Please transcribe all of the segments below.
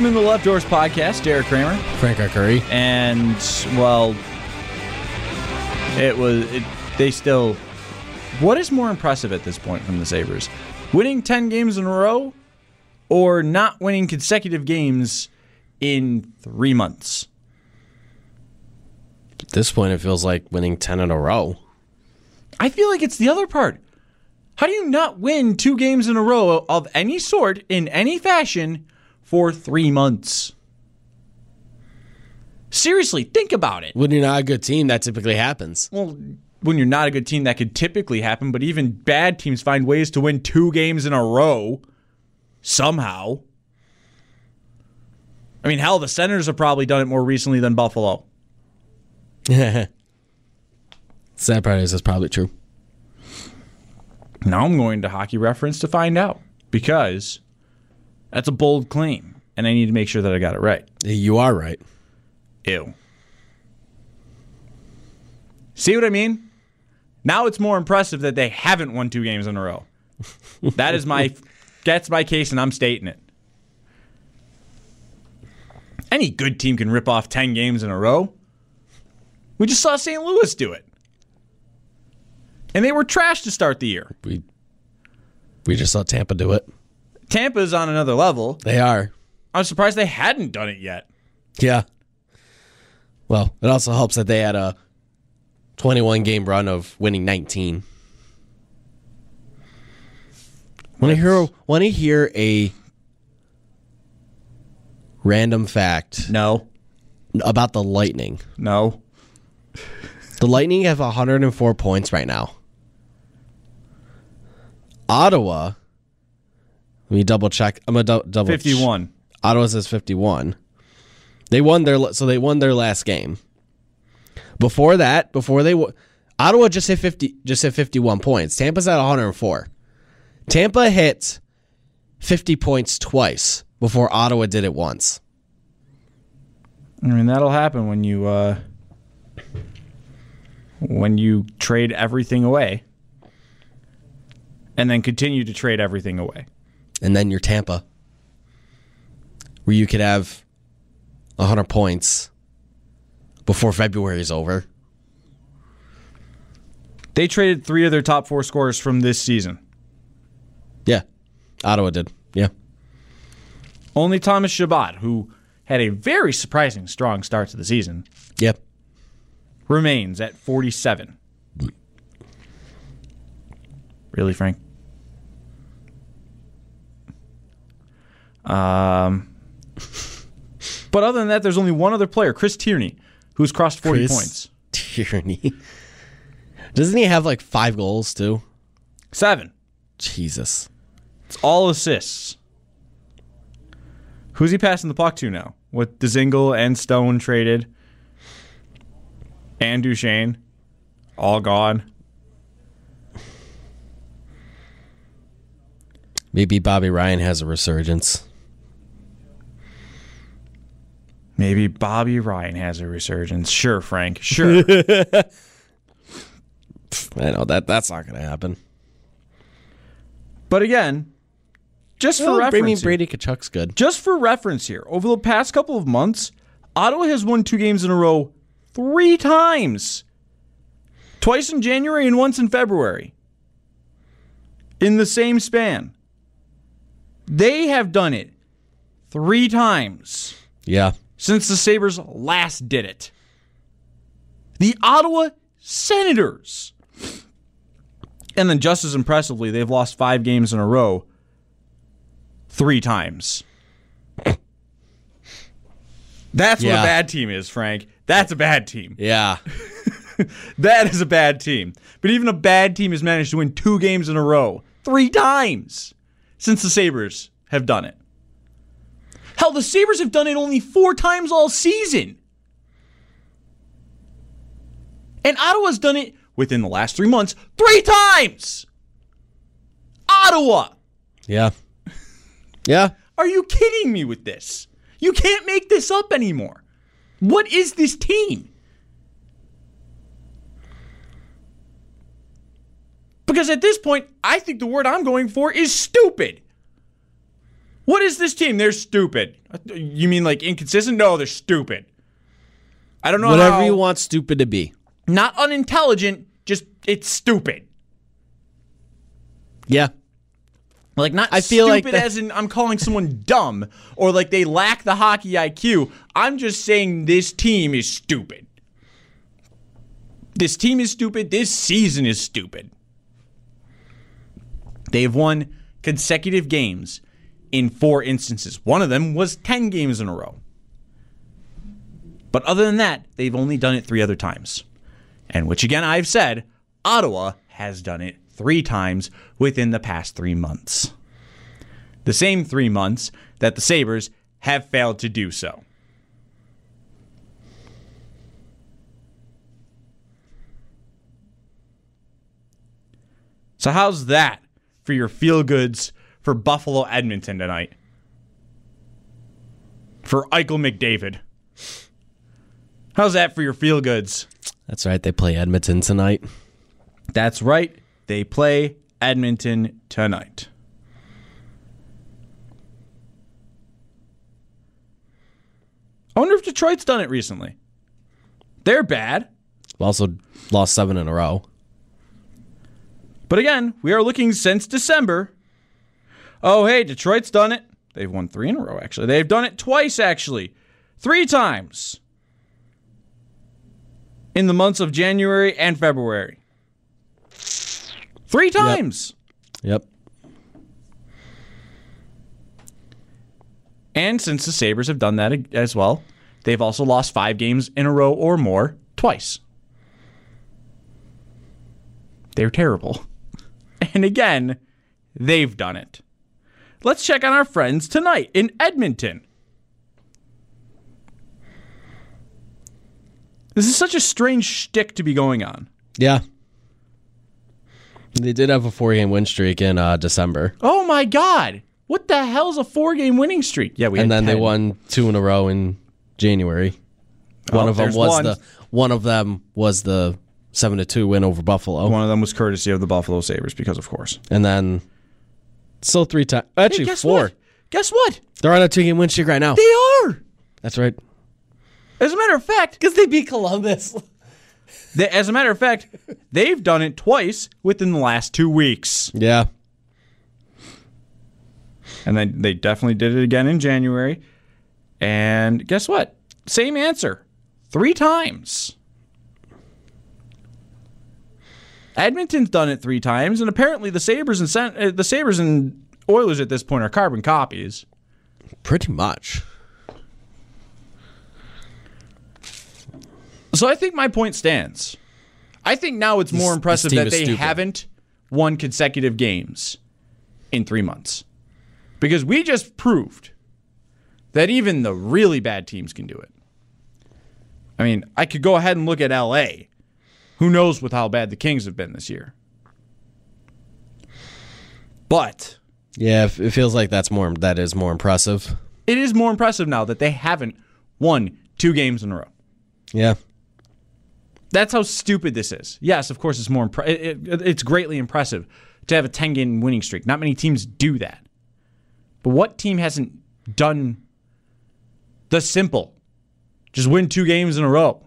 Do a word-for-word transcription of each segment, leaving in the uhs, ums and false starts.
to the Left Doors Podcast. Derek Kramer. Frank Curry. And, well, it was, it, they still, what is more impressive at this point from the Sabres? Winning ten games in a row or not winning consecutive games in three months? At this point, it feels like winning ten in a row. I feel like it's the other part. How do you not win two games in a row of any sort, in any fashion, for three months? Seriously, think about it. When you're not a good team, that typically happens. Well, when you're not a good team, that could typically happen, but even bad teams find ways to win two games in a row somehow. I mean, hell, the Senators have probably done it more recently than Buffalo. Sad part is that's probably true. Now I'm going to Hockey Reference to find out, because that's a bold claim, and I need to make sure that I got it right. You are right. Ew. See what I mean? Now it's more impressive that they haven't won two games in a row. That is my, that's my case, and I'm stating it. Any good team can rip off ten games in a row. We just saw Saint Louis do it. And they were trash to start the year. We we just saw Tampa do it. Tampa's on another level. They are. I was surprised they hadn't done it yet. Yeah. Well, it also helps that they had a twenty-one game run of winning nineteen. Want to hear, want to hear a random fact? No. About the Lightning. No. The Lightning have one hundred four points right now. Ottawa, let me double check. I'm gonna du- double fifty-one. Ch- Ottawa says fifty-one. They won their so they won their last game. Before that, before they w- Ottawa just hit fifty, just hit fifty-one points. Tampa's at one hundred four. Tampa hit fifty points twice before Ottawa did it once. I mean, that'll happen when you uh, when you trade everything away and then continue to trade everything away. And then you're Tampa, where you could have one hundred points before February is over. They traded three of their top four scorers from this season. Yeah, Ottawa did. Yeah. Only Thomas Chabot, who had a very surprising strong start to the season, Yep. remains at forty-seven. Really, Frank? Um, but other than that, there's only one other player, Chris Tierney, who's crossed forty Chris points. Tierney. Doesn't he have like five goals too? Seven. Jesus. It's all assists. Who's he passing the puck to now? With Dzingel and Stone traded, and Duchesne all gone. Maybe Bobby Ryan has a resurgence. Maybe Bobby Ryan has a resurgence. Sure, Frank. Sure. I know that that's not going to happen. But again, just for Well, reference, I mean, here- Brady Kachuk's good. just for reference here, over the past couple of months, Ottawa has won two games in a row three times. Twice in January and once in February. In the same span. They have done it three times Yeah. since the Sabres last did it. The Ottawa Senators. And then just as impressively, they've lost five games in a row three times. That's what Yeah. a bad team is, Frank. That's a bad team. Yeah. That is a bad team. But even a bad team has managed to win two games in a row three times since the Sabres have done it. Hell, the Sabres have done it only four times all season. And Ottawa's done it within the last three months three times. Ottawa. Yeah. Yeah. Are you kidding me with this? You can't make this up anymore. What is this team? Because at this point, I think the word I'm going for is stupid. What is this team? They're stupid. You mean like inconsistent? No, they're stupid. I don't know Whatever how, you want stupid to be. Not unintelligent, just it's stupid. Yeah. Like not I feel stupid like that- as in I'm calling someone dumb or like they lack the hockey I Q. I'm just saying this team is stupid. This team is stupid. This season is stupid. They've won consecutive games in four instances. One of them was ten games in a row. But other than that, they've only done it three other times. And which again, I've said, Ottawa has done it three times within the past three months. The same three months that the Sabres have failed to do so. So how's that for your feel-goods for Buffalo Edmonton tonight? For Eichel McDavid. How's that for your feel-goods? That's right. They play Edmonton tonight. That's right. They play Edmonton tonight. I wonder if Detroit's done it recently. They're bad. Also lost seven in a row. But again, we are looking since December. Oh, hey, Detroit's done it. They've won three in a row, actually. They've done it twice, actually. Three times. In the months of January and February. Three times. Yep. And since the Sabres have done that as well, they've also lost five games in a row or more twice. They're terrible. And again, they've done it. Let's check on our friends tonight in Edmonton. This is such a strange shtick to be going on. Yeah. They did have a four-game win streak in uh, December. Oh my God. What the hell's a four-game winning streak? Yeah, we And had then ten. they won two in a row in January. One Oh, of them there's was one. the one of them was the seven to two win over Buffalo. One of them was courtesy of the Buffalo Sabres, because of course. And then still three times. Actually, Hey, guess four. What? Guess what? They're on a two-game win streak right now. They are. That's right. As a matter of fact, Because they beat Columbus. they, as a matter of fact, they've done it twice within the last two weeks. Yeah. And then they definitely did it again in January. And guess what? Same answer. Three times. Edmonton's done it three times, and apparently the Sabres and Sen- uh, the Sabres and Oilers at this point are carbon copies. Pretty much. So I think my point stands. I think now it's more This- impressive this team that is they stupid. haven't won consecutive games in three months. Because we just proved that even the really bad teams can do it. I mean, I could go ahead and look at L A. Who knows with how bad the Kings have been this year. But Yeah, it it feels like that's more. That is more impressive. it is more impressive now that they haven't won two games in a row. Yeah. That's how stupid this is. Yes, of course, it's more. Impre- it, it, it's greatly impressive to have a ten-game winning streak. Not many teams do that. But what team hasn't done the simple? Just win two games in a row.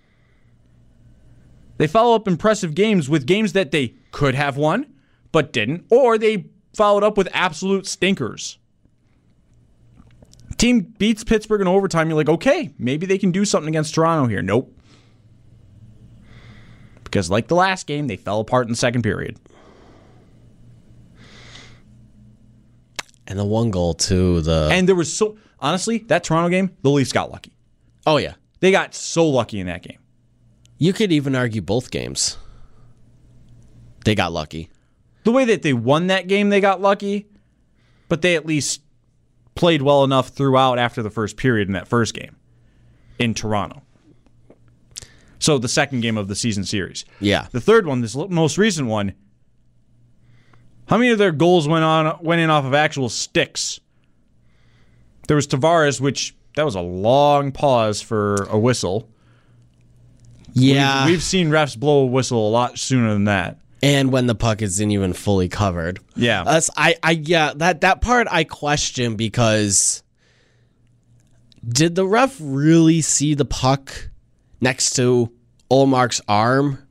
They follow up impressive games with games that they could have won, but didn't, or they followed up with absolute stinkers. Team beats Pittsburgh in overtime. You're like, okay, maybe they can do something against Toronto here. Nope. Because like the last game, they fell apart in the second period. And the one goal to the. And there was so, honestly, that Toronto game, the Leafs got lucky. oh, yeah. They got so lucky in that game. You could even argue both games. They got lucky. The way that they won that game, they got lucky, but they at least played well enough throughout after the first period in that first game in Toronto. So the second game of the season series. Yeah. The third one, this most recent one, how many of their goals went on went in off of actual sticks? There was Tavares, which that was a long pause for a whistle. Yeah. We've, we've seen refs blow a whistle a lot sooner than that. And when the puck isn't even fully covered. Yeah. That's, I, I, yeah, that, that part I question because did the ref really see the puck next to Ullmark's arm?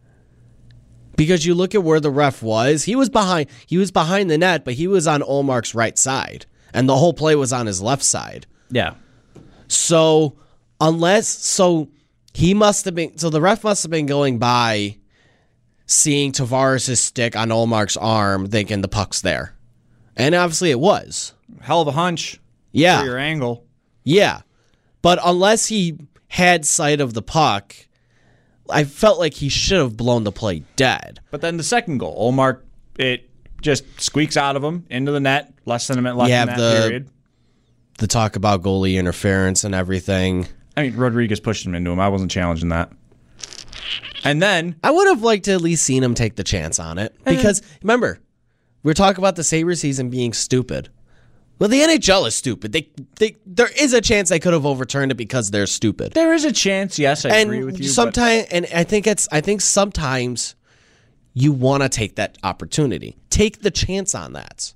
Because you look at where the ref was, he was behind, he was behind the net, but he was on Ullmark's right side, and the whole play was on his left side. Yeah. So unless, so he must have been, so the ref must have been going by, seeing Tavares' stick on Ullmark's arm, thinking the puck's there. And obviously it was. Hell of a hunch. Yeah. For your angle. Yeah. But unless he had sight of the puck, I felt like he should have blown the play dead. But then the second goal, Ullmark, it just squeaks out of him into the net. Less than a minute left You in have that the- period. The talk about goalie interference and everything. I mean, Rodriguez pushed him into him. I wasn't challenging that. And then I would have liked to at least seen him take the chance on it. Because, remember, we were talking about the Sabres season being stupid. Well, the N H L is stupid. They, they, there is a chance they could have overturned it because they're stupid. there is a chance, yes, I And agree with you. but- sometimes, and I think it's, I think sometimes you want to take that opportunity. Take the chance on that.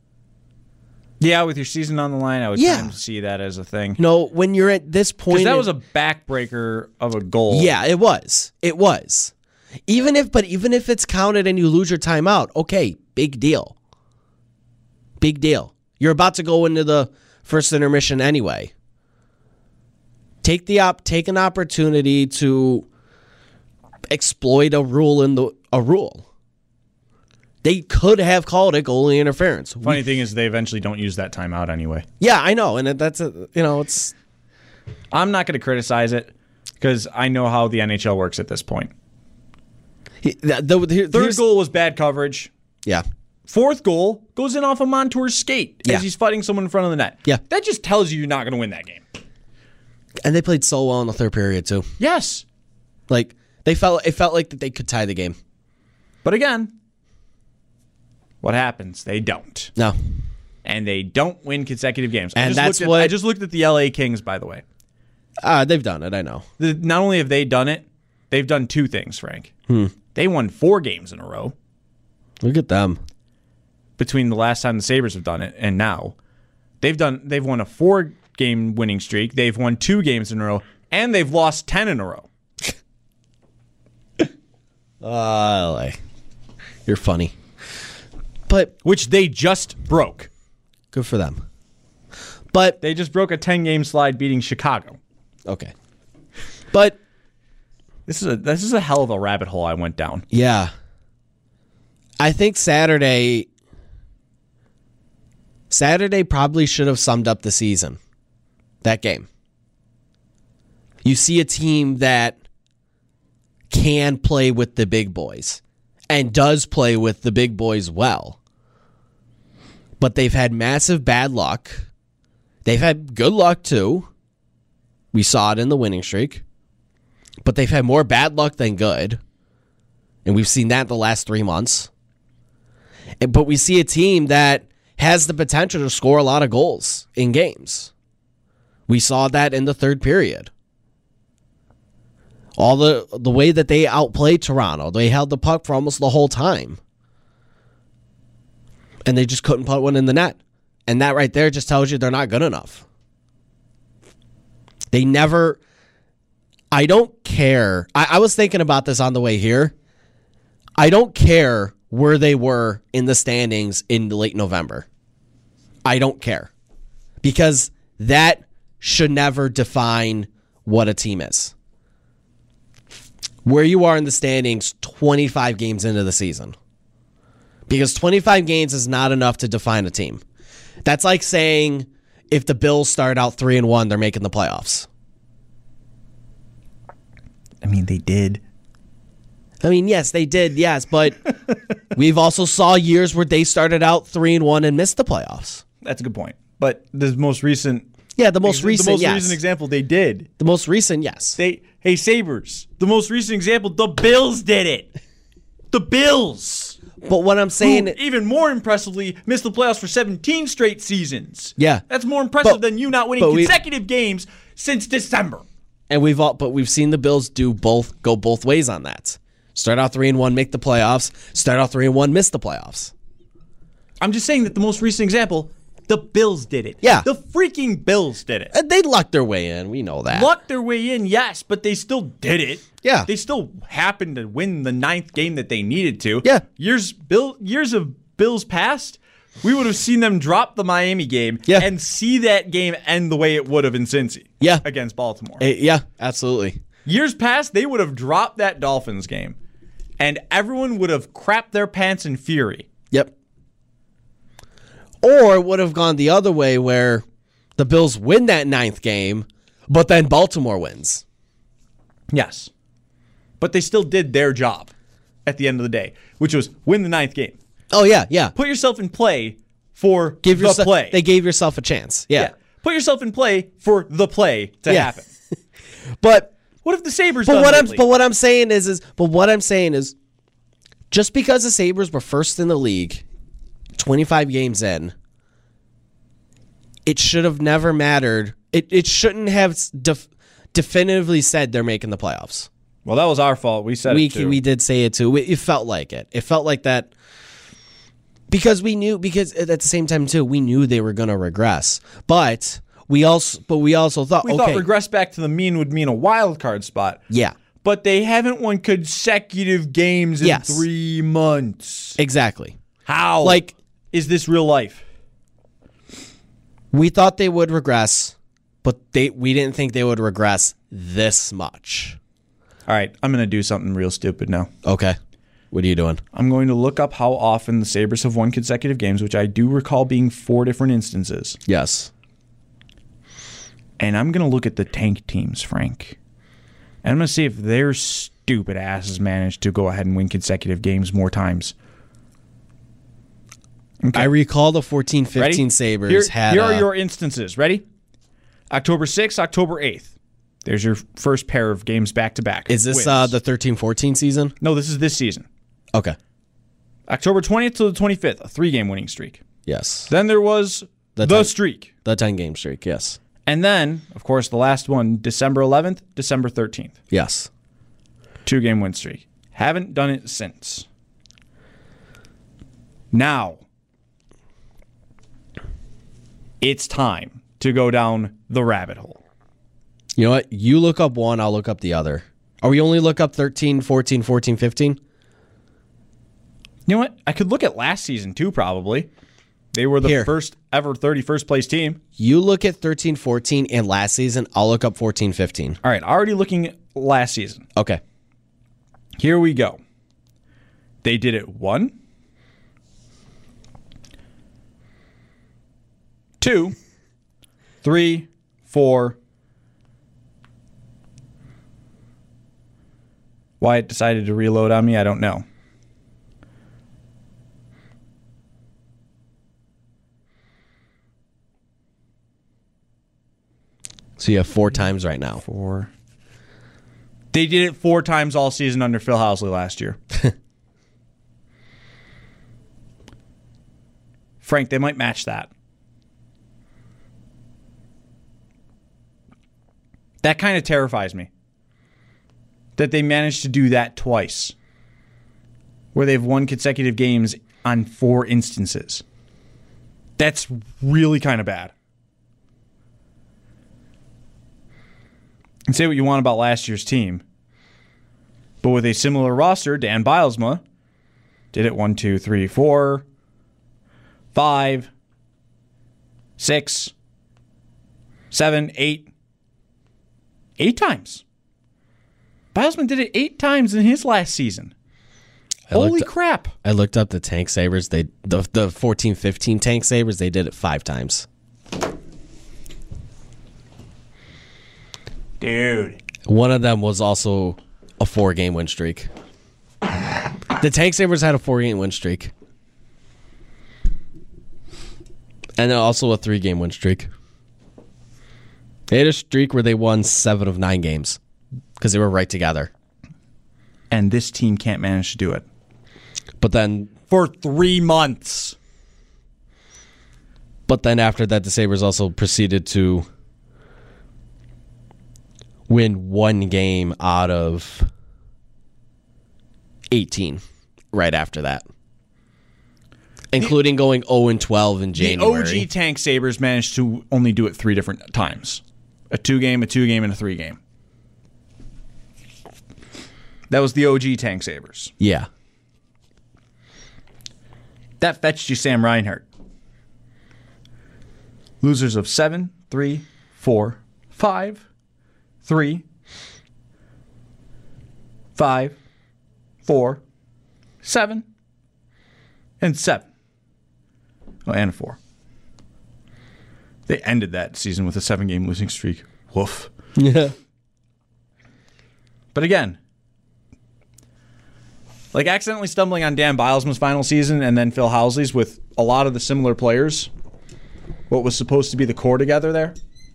Yeah, with your season on the line, I would Yeah. kind of see that as a thing. No, when you're at this point, Because that in- was a backbreaker of a goal. yeah, it was, it was. Even if, but even if it's counted and you lose your timeout, okay, big deal. Big deal. You're about to go into the first intermission anyway. Take the op, take an opportunity to exploit a rule in the a rule. They could have called it goalie interference. Funny thing is, they eventually don't use that timeout anyway. Yeah, I know, and that's a, you know, it's I'm not going to criticize it because I know how the N H L works at this point. the, the, the, Third here's- goal was bad coverage. Yeah, Fourth goal goes in off a Montour's skate Yeah. as he's fighting someone in front of the net. Yeah. That just tells you you're not going to win that game. and they played so well in the third period too. Yes. Like they felt, it felt like that they could tie the game. But again, what happens? They don't. No, And they don't win consecutive games. I And just that's looked at, what- I just looked at the L A Kings, by the way. uh, they've done it. I know. The, not only have they done it, they've done two things, Frank. Hmm. They won four games in a row Look at them. between the last time the Sabres have done it and now. They've done. They've won a four-game winning streak. They've won two games in a row, and they've lost ten in a row. Uh, L A. You're funny. But Which they just broke. good for them. But They just broke a ten-game slide beating Chicago. okay. But This is a this is a hell of a rabbit hole I went down. yeah. I think Saturday Saturday probably should have summed up the season. That game. You see a team that can play with the big boys and does play with the big boys well. But they've had massive bad luck. They've had good luck too. We saw it in the winning streak. But they've had more bad luck than good. And we've seen that the last three months. And, but we see a team that has the potential to score a lot of goals in games. We saw that in the third period. All the the way that they outplayed Toronto, they held the puck for almost the whole time. And they just couldn't put one in the net. And that right there just tells you they're not good enough. They never... I don't care. I, I was thinking about this on the way here. I don't care where they were in the standings in late November. I don't care. Because that should never define what a team is. Where you are in the standings twenty-five games into the season. Because twenty-five games is not enough to define a team. That's like saying if the Bills start out three and one, they're making the playoffs. I mean, they did. I mean, yes, they did, yes, but we've also saw years where they started out three and one and missed the playoffs. That's a good point. But the most recent, Yeah, the most recent, the most yes. recent example, they did. The most recent, yes. They, hey Sabres, the most recent example, the Bills did it. The Bills, But what I'm who, saying, even more impressively, missed the playoffs for seventeen straight seasons. Yeah. That's more impressive But- than you not winning but we- consecutive games since December. and we've all, but we've seen the Bills do both, go both ways on that. Start out three and one, make the playoffs. Start out three and one, miss the playoffs. I'm just saying that the most recent example, the Bills did it. Yeah. The freaking Bills did it. And they lucked their way in. We know that. Lucked their way in, yes, but they still did it. Yeah. They still happened to win the ninth game that they needed to. Yeah. Years Bill years of Bills past, we would have seen them drop the Miami game Yeah. and see that game end the way it would have in Cincy. Yeah. Against Baltimore. Eh, yeah, absolutely. Years past, they would have dropped that Dolphins game, and everyone would have crapped their pants in fury. Yep. Or it would have gone the other way where the Bills win that ninth game, but then Baltimore wins. Yes. But they still did their job at the end of the day, which was win the ninth game. Oh, yeah, yeah. Put yourself in play for Give the yourself, play. They gave yourself a chance. Yeah. Yeah. Put yourself in play for the play to Yeah. happen. But What if the Sabres but done what I'm lately? but what I'm saying is is but what I'm saying is just because the Sabres were first in the league twenty-five games in, it should have never mattered. It it shouldn't have def- definitively said they're making the playoffs. Well, that was our fault. We said We it too. we did say it too. It felt like it. It felt like that because we knew because at the same time too we knew they were going to regress. But we also but we also thought we okay, thought regress back to the mean would mean a wild card spot. yeah. But they haven't won consecutive games in Yes. three months. Exactly. How Like is this real life? we thought they would regress, but they we didn't think they would regress this much. All right, I'm going to do something real stupid now. Okay. What are you doing? I'm going to look up how often the Sabres have won consecutive games, which I do recall being four different instances. Yes. And I'm going to look at the tank teams, Frank. And I'm going to see if their stupid asses managed to go ahead and win consecutive games more times. Okay. I recall the fourteen fifteen Ready? Sabres Here, had here are a- your instances. Ready? October sixth, October eighth. There's your first pair of games back-to-back. Is this wins. uh, the thirteen fourteen season? No, this is this season. Okay. October twentieth to the twenty-fifth, a three-game winning streak. Yes. Then there was The the, ten- streak. The ten game streak, yes. And then, of course, the last one, December eleventh, December thirteenth. Yes. Two-game win streak. Haven't done it since. Now, it's time to go down the rabbit hole. You know what? You look up one, I'll look up the other. Are we only look up thirteen, fourteen, fourteen, fifteen? You know what? I could look at last season, too, probably. They were the Here. first ever thirty-first place team. You look at thirteen, fourteen, and last season, I'll look up fourteen, fifteen. All right, already looking at last season. Okay. Here we go. They did it one, two, three, four. Why it decided to reload on me, I don't know. So you have four times right now. Four. They did it four times all season under Phil Housley last year. Frank, they might match that. That kind of terrifies me. That they managed to do that twice. Where they've won consecutive games on four instances. That's really kind of bad. And say what you want about last year's team. But with a similar roster, Dan Bilesma did it one, two, three, four, five, six, seven, eight. Eight times. Bilesma did it eight times in his last season. I Holy looked- crap. I looked up the Tank Sabres. They the the fourteen, fifteen Tank Sabres, they did it five times. Dude. One of them was also a four game win streak. The Tank Sabres had a four game win streak. And then also a three game win streak. They had a streak where they won seven of nine games because they were right together. And this team can't manage to do it. But then For three months. but then after that the Sabres also proceeded to win one game out of eighteen right after that, including the, going oh and twelve in January. The O G Tank Sabres managed to only do it three different times. A two-game, a two-game, and a three-game. That was the O G Tank Sabres. Yeah. That fetched you Sam Reinhart. Losers of seven, three, four, five, three, five, four, seven, and seven. Oh, and a four. They ended that season with a seven-game losing streak. Woof. Yeah. But again, like accidentally stumbling on Dan Bilesman's final season and then Phil Housley's with a lot of the similar players, what was supposed to be the core together there.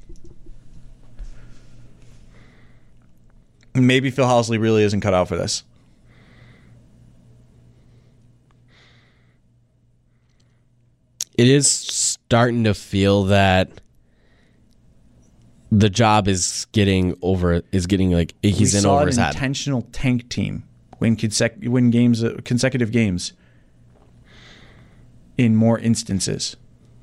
Maybe Phil Housley really isn't cut out for this. It is starting to feel that the job is getting over. Is getting like he's we in saw over an his head. Intentional tank team win consec- win games uh, consecutive games in more instances.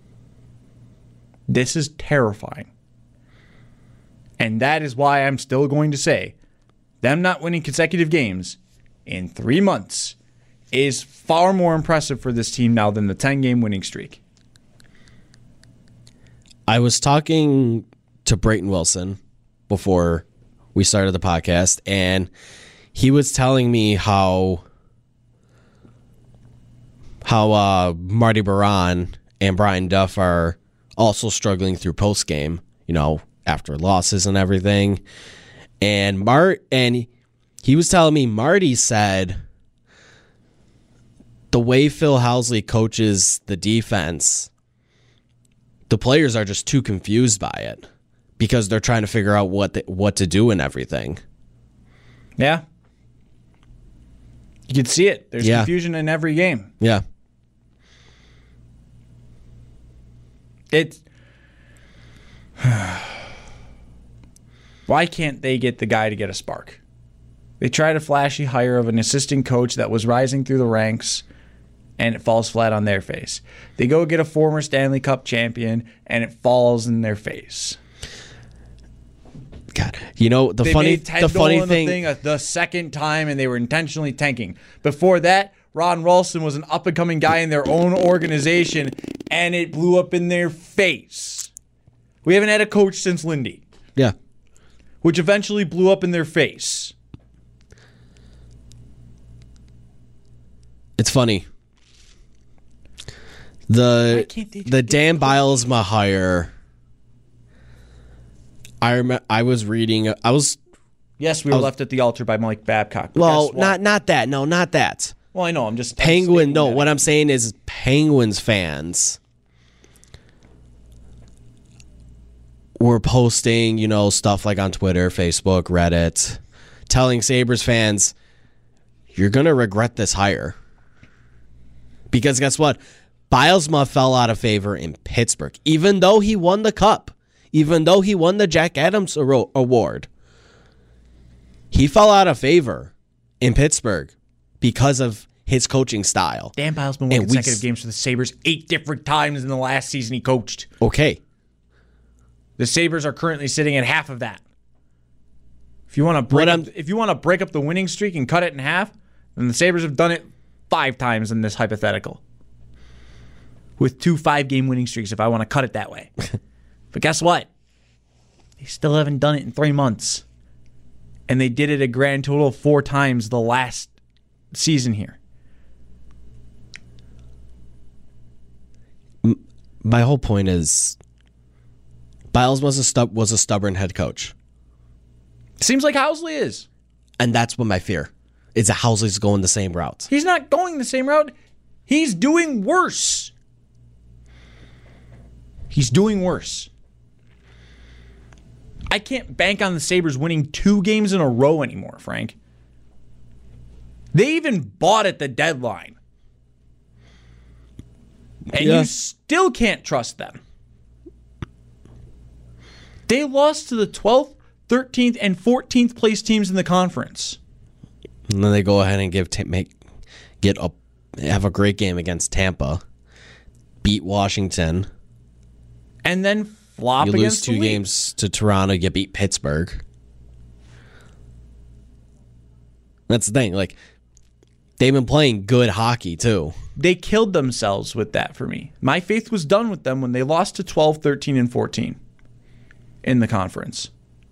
This is terrifying. And that is why I'm still going to say them not winning consecutive games in three months is far more impressive for this team now than the ten-game winning streak. I was talking to Brayton Wilson before we started the podcast, and he was telling me how how uh, Marty Baron and Brian Duff are also struggling through post game, you know, after losses and everything. And Mart and he was telling me Marty said the way Phil Housley coaches the defense, the players are just too confused by it because they're trying to figure out what the, what to do and everything. Yeah. You can see it. There's yeah. confusion in every game. Yeah. It's why can't they get the guy to get a spark? They tried a flashy hire of an assistant coach that was rising through the ranks, and it falls flat on their face. They go get a former Stanley Cup champion, and it falls in their face. God, you know the they funny, made Ted the funny Dolan thing, thing a, the second time, and they were intentionally tanking. Before that, Ron Ralston was an up-and-coming guy in their own organization, and it blew up in their face. We haven't had a coach since Lindy. Yeah. Which eventually blew up in their face. It's funny. The the Dan Bilesma hire. I rem- I was reading. I was. Yes, we were was, left at the altar by Mike Babcock. Well, not not that. No, not that. Well, I know. I'm just Penguin. I'm no, that. what I'm saying is Penguins fans were posting, you know, stuff like on Twitter, Facebook, Reddit, telling Sabres fans, you're going to regret this hire. Because guess what? Bilesma fell out of favor in Pittsburgh. Even though he won the Cup, even though he won the Jack Adams Award, he fell out of favor in Pittsburgh because of his coaching style. Dan Bilesma won consecutive we, games for the Sabres eight different times in the last season he coached. Okay. The Sabres are currently sitting at half of that. If you want to break, up, if you want to break up the winning streak and cut it in half, then the Sabres have done it five times in this hypothetical. With two five-game winning streaks, if I want to cut it that way. But guess what? They still haven't done it in three months. And they did it a grand total of four times the last season here. My whole point is Biles was a stub- was a stubborn head coach. Seems like Housley is. And that's what my fear is, that Housley's going the same route. He's not going the same route. He's doing worse. He's doing worse. I can't bank on the Sabres winning two games in a row anymore, Frank. They even bought at the deadline. And yeah. you still can't trust them. They lost to the twelfth, thirteenth, and fourteenth place teams in the conference. And then they go ahead and give make get up have a great game against Tampa, beat Washington, and then flop you against lose two the games to Toronto, you beat Pittsburgh. That's the thing. Like, they've been playing good hockey too. They killed themselves with that for me. My faith was done with them when they lost to twelve, thirteen, and fourteen in the conference.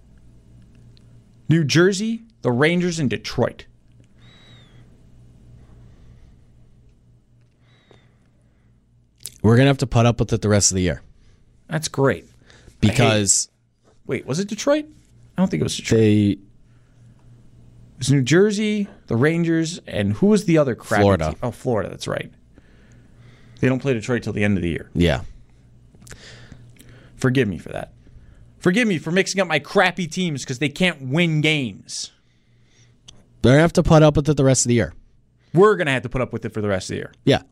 New Jersey, the Rangers, and Detroit. We're going to have to put up with it the rest of the year. That's great. Because... Wait, was it Detroit? I don't think it was Detroit. They... It was New Jersey, the Rangers, and who was the other crappy Florida. team? Oh, Florida, that's right. They don't play Detroit till the end of the year. Yeah. Forgive me for that. Forgive me for mixing up my crappy teams because they can't win games. They're going to have to put up with it the rest of the year. We're going to have to put up with it for the rest of the year. Yeah.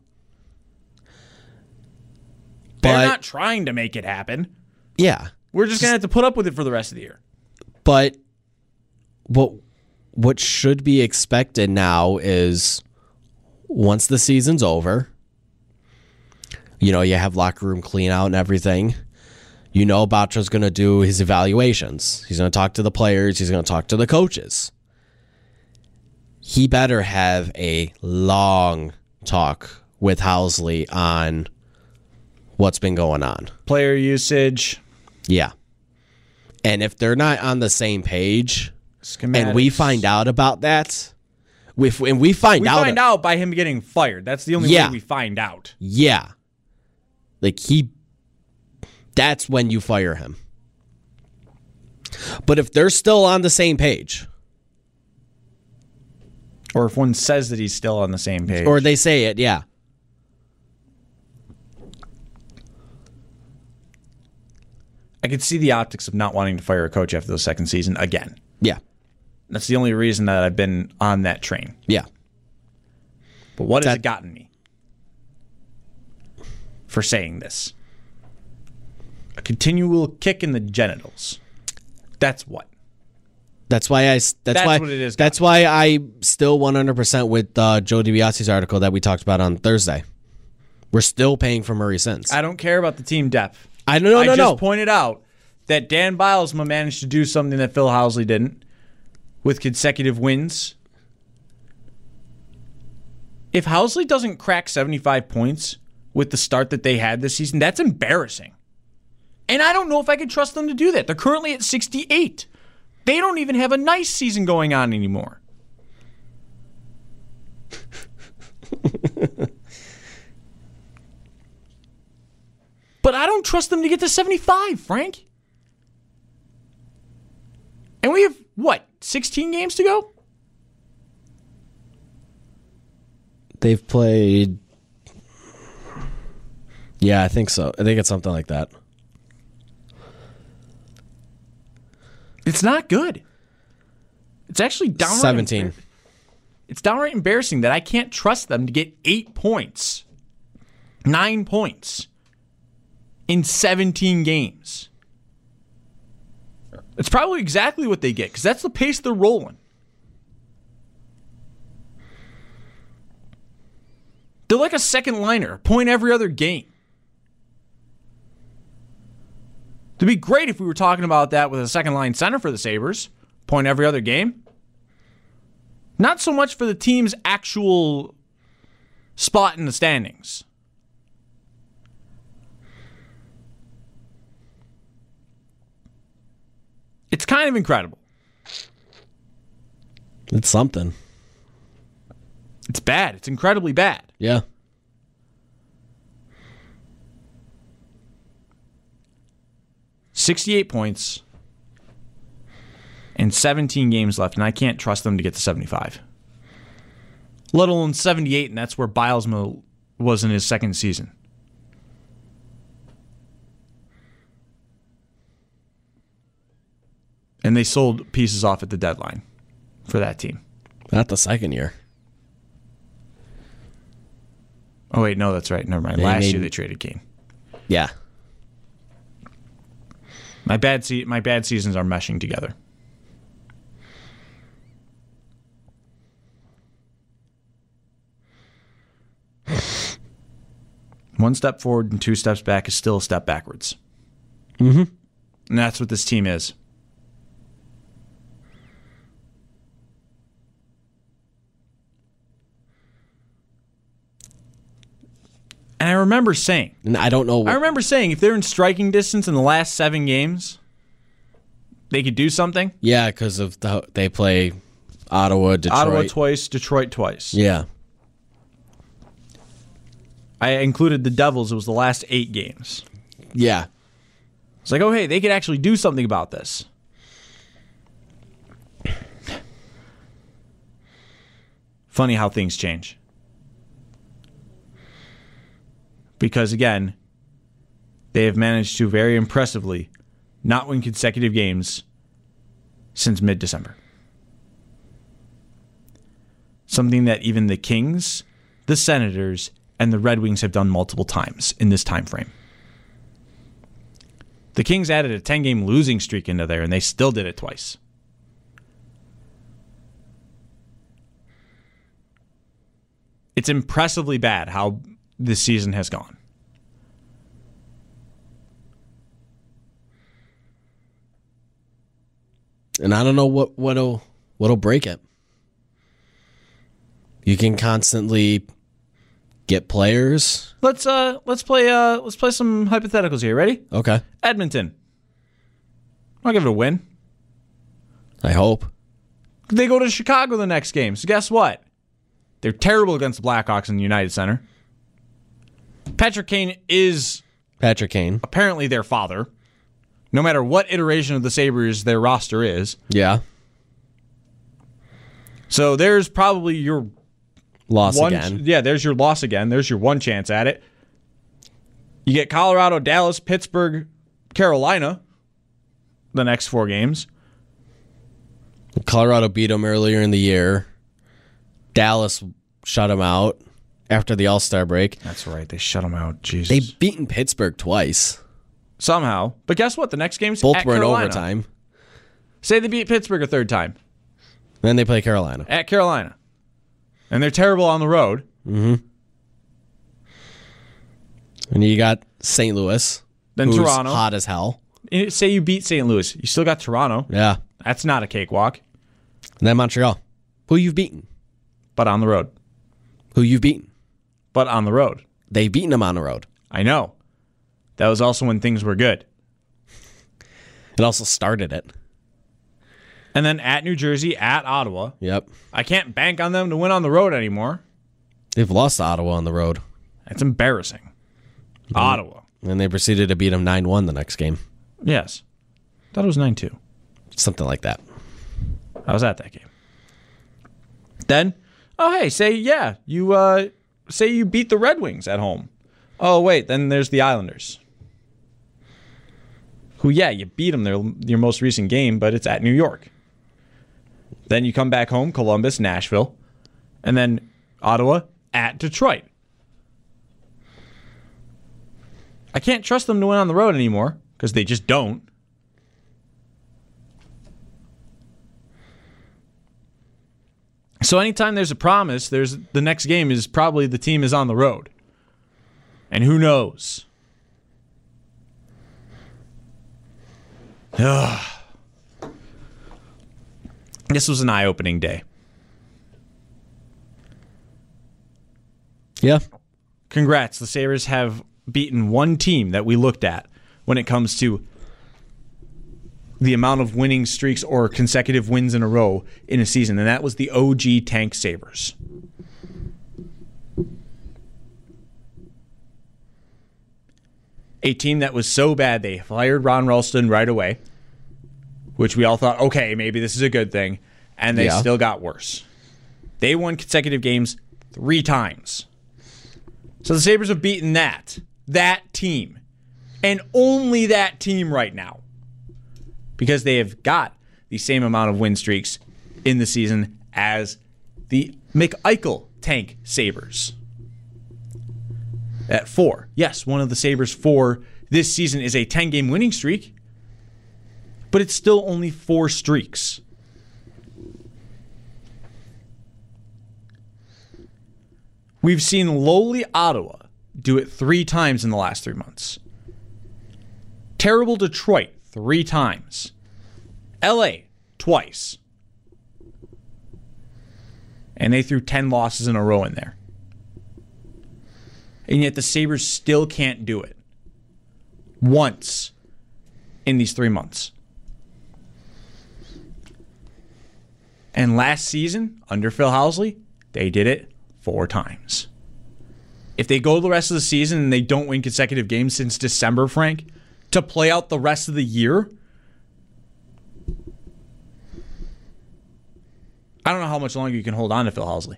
They're But- not trying to make it happen. Yeah. We're just going to have to put up with it for the rest of the year. But what what should be expected now is once the season's over, you know, you have locker room clean out and everything. You know Bacho's going to do his evaluations. He's going to talk to the players. He's going to talk to the coaches. He better have a long talk with Housley on what's been going on. Player usage. Yeah. And if they're not on the same page, Schematics. and we find out about that, if and we find We out, find out by him getting fired. That's the only Yeah. way we find out. yeah, like he, that's when you fire him. But if they're still on the same page, Or if one says that he's still on the same page. or they say it, yeah, I could see the optics of not wanting to fire a coach after the second season again. yeah, That's the only reason that I've been on that train. yeah. But what has That- it gotten me for saying this? A continual kick in the genitals. That's what. That's why I. That's, That's why. what it is, That's why I still one hundred percent with uh, Joe DiBiase's article that we talked about on Thursday. We're still paying for Murray Sins. I don't care about the team depth. I no no I no just no. pointed out that Dan Bilesma managed to do something that Phil Housley didn't with consecutive wins. If Housley doesn't crack seventy-five points with the start that they had this season, that's embarrassing. And I don't know if I can trust them to do that. They're currently at sixty-eight. They don't even have a nice season going on anymore. But I don't trust them to get to seventy-five, Frank. And we have, what, sixteen games to go? They've played. Yeah, I think so. I think it's something like that. It's not good. It's actually downright seventeen. embar- It's downright embarrassing that I can't trust them to get eight points, nine points in seventeen games. It's probably exactly what they get because that's the pace they're rolling. They're like a second liner, a point every other game. It'd be great if we were talking about that with a second line center for the Sabres, point every other game. Not so much for the team's actual spot in the standings. It's kind of incredible. It's something. It's bad. It's incredibly bad. Yeah. sixty-eight points and seventeen games left, and I can't trust them to get to seventy-five. Let alone seventy-eight, and that's where Bilesma was in his second season. And they sold pieces off at the deadline for that team. Not the second year. Oh, wait, no, that's right. Never mind. They Last made- year they traded Kane. Yeah. My bad se- my bad seasons are meshing together. One step forward and two steps back is still a step backwards. Mm-hmm. And that's what this team is. And I remember saying, And I don't know. I remember saying if they're in striking distance in the last seven games, they could do something. Yeah, because of the they play Ottawa, Detroit. Ottawa twice, Detroit twice. Yeah. I included the Devils. It was the last eight games. Yeah. It's like, oh, hey, they could actually do something about this. Funny how things change. Because, again, they have managed to very impressively not win consecutive games since mid-December. Something that even the Kings, the Senators, and the Red Wings have done multiple times in this time frame. The Kings added a ten-game losing streak into there, and they still did it twice. It's impressively bad how this season has gone. And I don't know what what'll what'll break it. You can constantly get players. Let's uh let's play uh let's play some hypotheticals here. Ready? Okay. Edmonton. I'll give it a win. I hope. They go to Chicago the next game. So guess what? They're terrible against the Blackhawks in the United Center. Patrick Kane is Patrick Kane. apparently their father. No matter what iteration of the Sabres their roster is. Yeah. So there's probably your Loss one, again. Yeah, there's your loss again. There's your one chance at it. You get Colorado, Dallas, Pittsburgh, Carolina the next four games. Colorado beat them earlier in the year. Dallas shut them out after the All-Star break. That's right. They shut them out. Jesus. They've beaten Pittsburgh twice. Somehow. But guess what? The next game's Both at were in Carolina. overtime. Say they beat Pittsburgh a third time. Then they play Carolina. At Carolina. And they're terrible on the road. Mm-hmm. And you got Saint Louis. Then who's Toronto. hot as hell. And say you beat Saint Louis. You still got Toronto. Yeah. That's not a cakewalk. And then Montreal. Who you've beaten. But on the road. Who you've beaten. But on the road. They've beaten them on the road. I know. That was also when things were good. It also started it. And then at New Jersey, at Ottawa. Yep. I can't bank on them to win on the road anymore. They've lost to Ottawa on the road. It's embarrassing. Mm-hmm. Ottawa. And they proceeded to beat them nine one the next game. Yes. Thought it was nine two. Something like that. I was at that game. Then, oh, hey, say, yeah, you uh, say you beat the Red Wings at home. Oh, wait, then there's the Islanders. Who, yeah, you beat them their, your most recent game, but it's at New York. Then you come back home, Columbus, Nashville, and then Ottawa at Detroit. I can't trust them to win on the road anymore because they just don't. So anytime there's a promise, there's the next game is probably the team is on the road. And who knows? Ugh. This was an eye-opening day. Yeah. Congrats. The Sabres have beaten one team that we looked at when it comes to the amount of winning streaks or consecutive wins in a row in a season, and that was the O G Tank Sabres. A team that was so bad they fired Ron Ralston right away, which we all thought, okay, maybe this is a good thing, and they Yeah. still got worse. They won consecutive games three times. So the Sabres have beaten that, that team, and only that team right now, because they have got the same amount of win streaks in the season as the McEichel Tank Sabres. At four. Yes, one of the Sabres' four this season is a ten-game winning streak, but it's still only four streaks. We've seen lowly Ottawa do it three times in the last three months. Terrible Detroit, three times. L A, twice. And they threw ten losses in a row in there. And yet the Sabres still can't do it. Once in these three months. And last season, under Phil Housley, they did it four times. If they go the rest of the season and they don't win consecutive games since December, Frank, to play out the rest of the year, I don't know how much longer you can hold on to Phil Housley.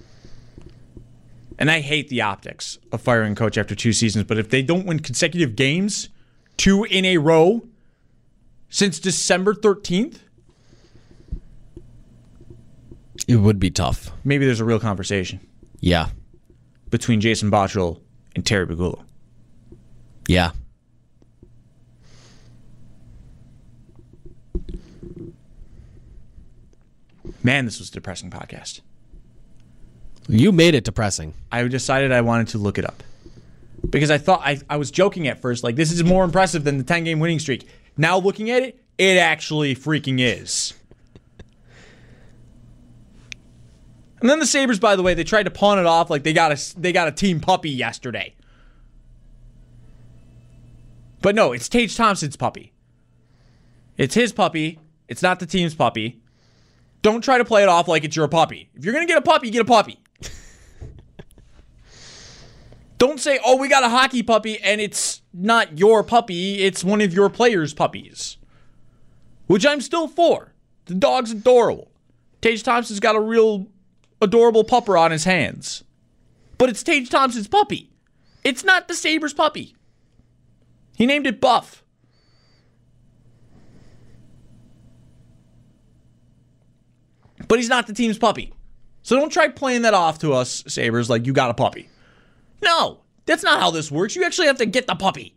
And I hate the optics of firing a coach after two seasons, but if they don't win consecutive games, two in a row, since December thirteenth, it would be tough. Maybe there's a real conversation. Yeah. Between Jason Botterill and Terry Pegula. Yeah. Man, this was a depressing podcast. You made it depressing. I decided I wanted to look it up. Because I thought, I, I was joking at first, like, this is more impressive than the ten-game winning streak. Now looking at it, it actually freaking is. And then the Sabres, by the way, they tried to pawn it off like they got a, they got a team puppy yesterday. But no, it's Tage Thompson's puppy. It's his puppy. It's not the team's puppy. Don't try to play it off like it's your puppy. If you're going to get a puppy, get a puppy. Don't say, oh, we got a hockey puppy, and it's not your puppy. It's one of your players' puppies. Which I'm still for. The dog's adorable. Tage Thompson's got a real adorable pupper on his hands. But it's Tage Thompson's puppy. It's not the Sabres' puppy. He named it Buff. But he's not the team's puppy. So don't try playing that off to us, Sabres, like you got a puppy. No, that's not how this works. You actually have to get the puppy.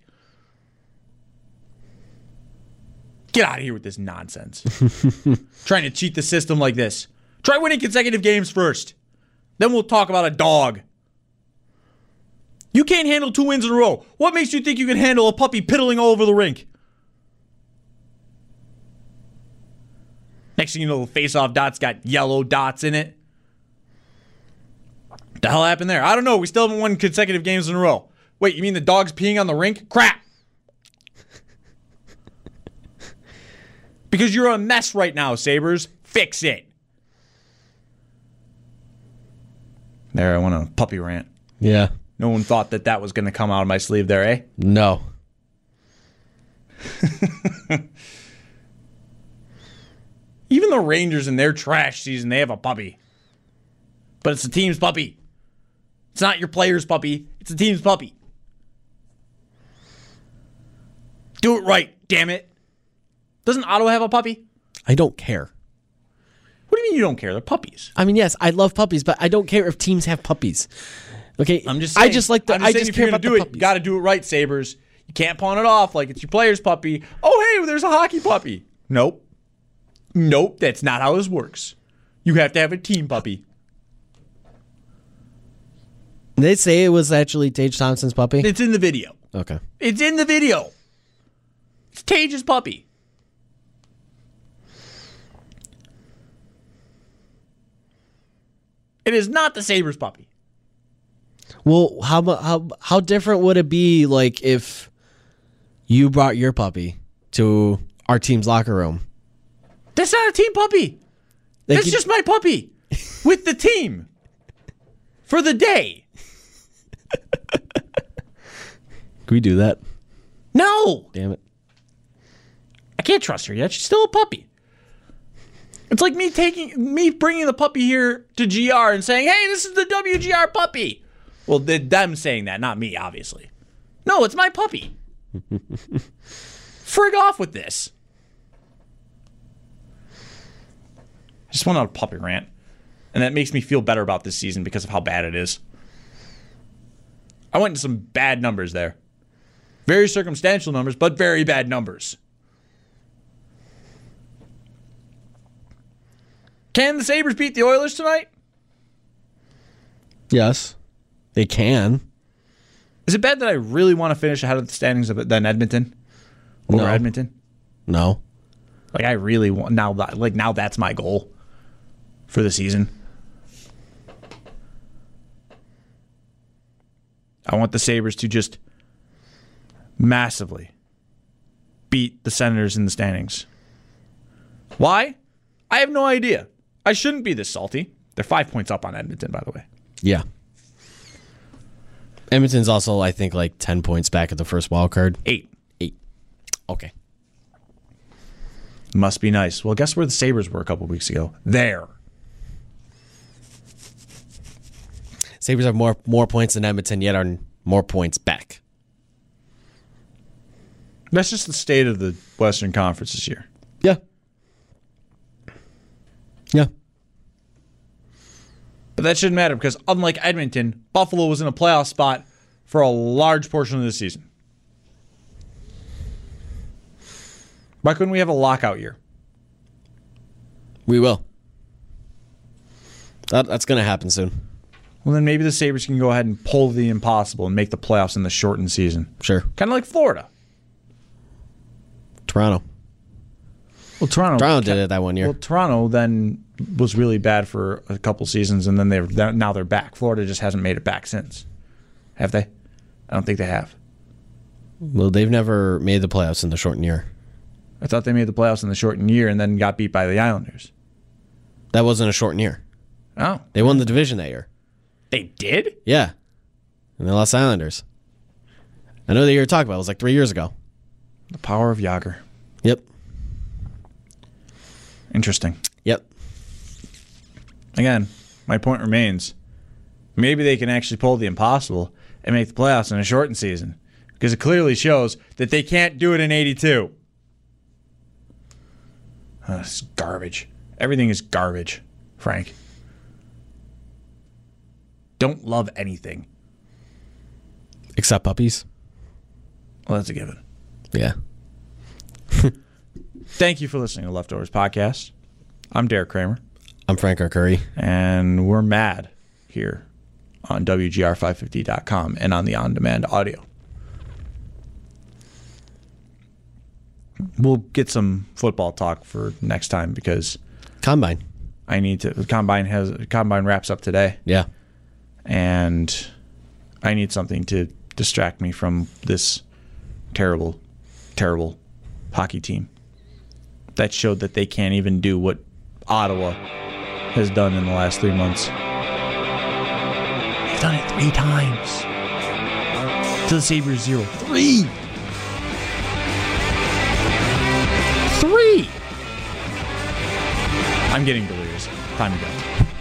Get out of here with this nonsense. Trying to cheat the system like this. Try winning consecutive games first. Then we'll talk about a dog. You can't handle two wins in a row. What makes you think you can handle a puppy piddling all over the rink? Next thing you know, the face-off dot's got yellow dots in it. What the hell happened there? I don't know. We still haven't won consecutive games in a row. Wait, you mean the dog's peeing on the rink? Crap. Because you're a mess right now, Sabres. Fix it. There, I went on a puppy rant. Yeah. No one thought that that was going to come out of my sleeve there, eh? No. Even the Rangers in their trash season, they have a puppy. But it's the team's puppy. It's not your player's puppy. It's the team's puppy. Do it right, damn it. Doesn't Ottawa have a puppy? I don't care. What do you mean you don't care? They're puppies. I mean, yes, I love puppies, but I don't care if teams have puppies. Okay, I'm just saying, I just like the. I'm just I saying just if care you're about gonna the do it, puppies. you got to do it right, Sabres. You can't pawn it off like it's your player's puppy. Oh, hey, there's a hockey puppy. Nope. Nope, that's not how this works. You have to have a team puppy. They say it was actually Tage Thompson's puppy. It's in the video. Okay. It's in the video. It's Tage's puppy. It is not the Sabres puppy. Well, how mu- how how different would it be like if you brought your puppy to our team's locker room? That's not a team puppy. Like That's you- just my puppy with the team for the day. Can we do that? No, Damn it. I can't trust her yet. She's still a puppy. It's like me taking me bringing the puppy here to G R and saying, "Hey, this is the W G R puppy." Well, the, them saying that, not me, obviously. No, it's my puppy. Frig off with this. I just went on a puppy rant, and that makes me feel better about this season because of how bad it is. I went into some bad numbers there. Very circumstantial numbers, but very bad numbers. Can the Sabres beat the Oilers tonight? Yes, they can. Is it bad that I really want to finish ahead of the standings of it than Edmonton? Over No. Edmonton? No. Like I really want now that like now that's my goal for the season. I want the Sabres to just massively beat the Senators in the standings. Why? I have no idea. I shouldn't be this salty. They're five points up on Edmonton, by the way. Yeah. Edmonton's also, I think, like ten points back at the first wild card. Eight. Eight. Okay. Must be nice. Well, guess where the Sabres were a couple weeks ago? There. Sabres have more more points than Edmonton, yet are more points back. That's just the state of the Western Conference this year. Yeah. Yeah. But that shouldn't matter because unlike Edmonton, Buffalo was in a playoff spot for a large portion of the season. Why couldn't we have a lockout year? We will. That, that's going to happen soon. Well, then maybe the Sabres can go ahead and pull the impossible and make the playoffs in the shortened season. Sure. Kind of like Florida. Toronto. Well, Toronto. Toronto did it that one year. Well, Toronto then was really bad for a couple seasons, and then they're now they're back. Florida just hasn't made it back since. Have they? I don't think they have. Well, they've never made the playoffs in the shortened year. I thought they made the playoffs in the shortened year and then got beat by the Islanders. That wasn't a shortened year. Oh. They won the division that year. They did? Yeah. And they lost Islanders. I know that you were talking about it. It was like three years ago. The power of Yager. Yep. Interesting. Yep. Again, my point remains. Maybe they can actually pull the impossible and make the playoffs in a shortened season. Because it clearly shows that they can't do it in eighty-two. Oh, this is garbage. Everything is garbage, Frank. Don't love anything. Except puppies. Well, that's a given. Yeah. Thank you for listening to Leftovers Podcast. I'm Derek Kramer. I'm Frank R. Curry. And we're mad here on W G R five fifty dot com and on the on-demand audio. We'll get some football talk for next time because Combine. I need to. The combine has combine wraps up today, Yeah. and I need something to distract me from this terrible, terrible hockey team that showed that they can't even do what Ottawa has done in the last three months. They've done it three times. To the Sabres zero. Three. Three. I'm getting delirious. Time to go.